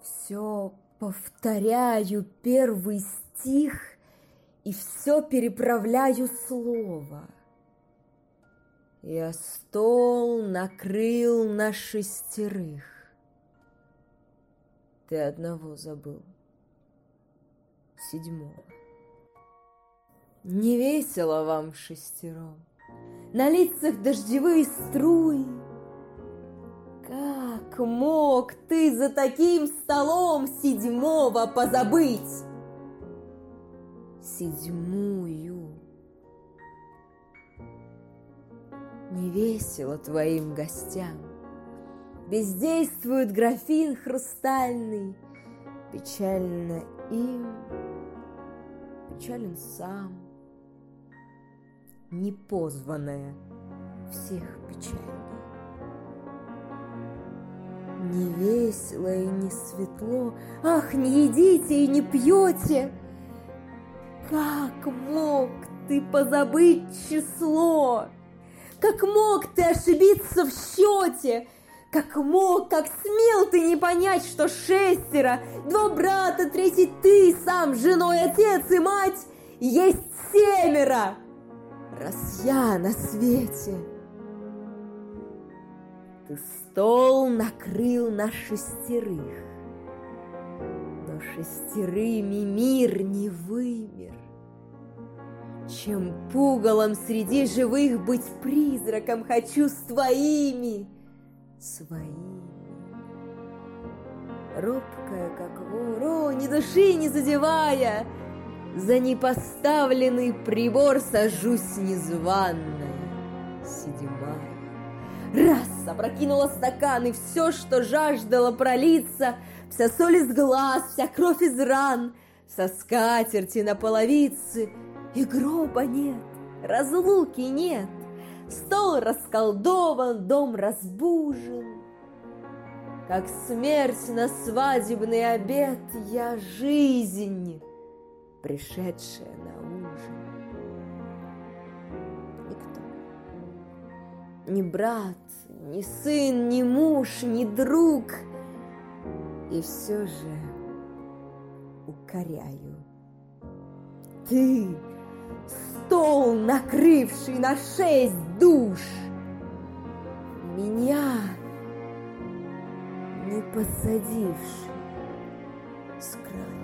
Все повторяю первый стих и все переправляю слово. Я стол накрыл на 6. Ты одного забыл, 7. Не весело вам 6, на лицах дождевые струи. Как мог ты за таким столом 7 позабыть? 7. Не весело твоим гостям. Бездействует графин хрустальный. Печально им, печален сам. Непозванная всех печально. Не весело и не светло, ах, не едите и не пьете. Как мог ты позабыть число? Как мог ты ошибиться в счете? Как мог, как смел ты не понять, что 6, 2 брата, 3 ты, сам, женой, отец и мать, есть 7, раз я на свете. Ты стол накрыл на 6, но 6 мир не вымер. Чем пугалом среди живых быть призраком хочу с твоими, своими. Робкая, как вор, ни души не задевая, за непоставленный прибор сажусь незваная, 7. Раз опрокинула стакан, и все, что жаждало пролиться, вся соль из глаз, вся кровь из ран, со скатерти на половице, и гроба нет, разлуки нет, стол расколдован, дом разбужен. Как смерть на свадебный обед, я жизнь, пришедшая на ужин. Никто, ни брат, ни сын, ни муж, ни друг, и все же укоряю. Ты, стол, накрывший на 6 душ, меня не посадивший с краю.